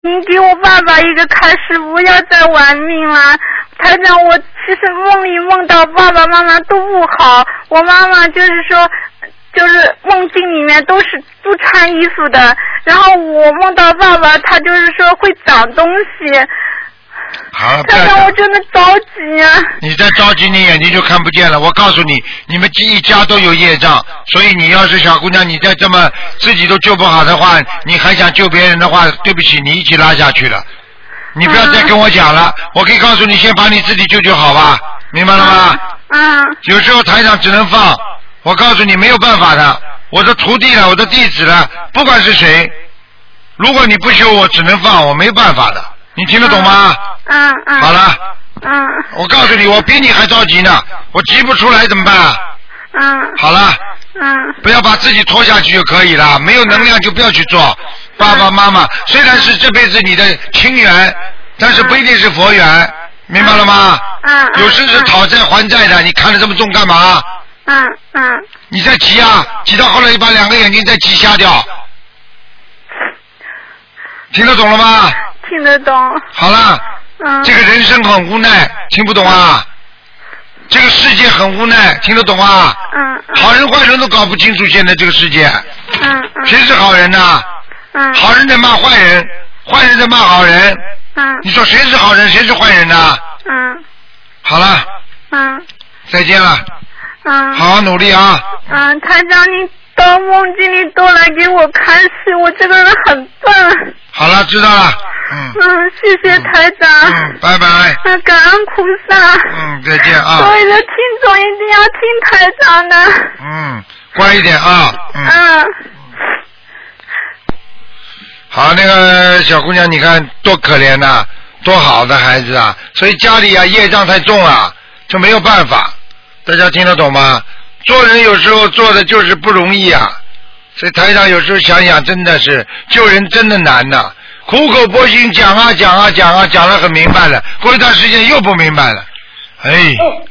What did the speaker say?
您给我爸爸一个开示，不要再玩命了。台长，我其实梦里梦到爸爸妈妈都不好，我妈妈就是说，就是梦境里面都是不穿衣服的，然后我梦到爸爸，他就是说会长东西。 好了， 台长，我真的着急啊！ 你再着急，你眼睛就看不见了。我告诉你，你们一家都有业障，所以你要是小姑娘，你再这么自己都救不好的话，你还想救别人的话，对不起，你一起拉下去了。你不要再跟我讲了，我可以告诉你，先把你自己救好吧，明白了吗？有时候台长只能放，我告诉你没有办法的，我的徒弟了，我的弟子了，不管是谁，如果你不修，我只能放，我没办法的，你听得懂吗？好了。我告诉你，我比你还着急呢，我急不出来怎么办？好了。不要把自己拖下去就可以了，没有能量就不要去做。爸爸妈妈虽然是这辈子你的亲缘，但是不一定是佛缘，明白了吗？有时是讨债还债的，你看得这么重干嘛？你再急啊，急到后来你把两个眼睛再急瞎掉。听得懂了吗？ 听得懂。 好了。这个人生很无奈，听不懂啊？这个世界很无奈，听得懂啊？好人坏人都搞不清楚，现在这个世界。谁是好人呢？好人在骂坏人，坏人在骂好人。你说谁是好人，谁是坏人呢？好了。再见了。好好努力啊。 台长，你到梦境里都来给我开示，我这个人很笨。 好了，知道了。 谢谢台长。 拜拜。 感恩菩萨。 再见啊。 所有的听众一定要听台长的。 乖一点啊。好，那个小姑娘，你看多可怜呐，多好的孩子啊！所以家里啊业障太重了，就没有办法。大家听得懂吗？做人有时候做的就是不容易啊。所以台长有时候想想，真的是救人真的难呐。苦口婆心讲啊讲啊讲啊讲了很明白了，过一段时间又不明白了，哎。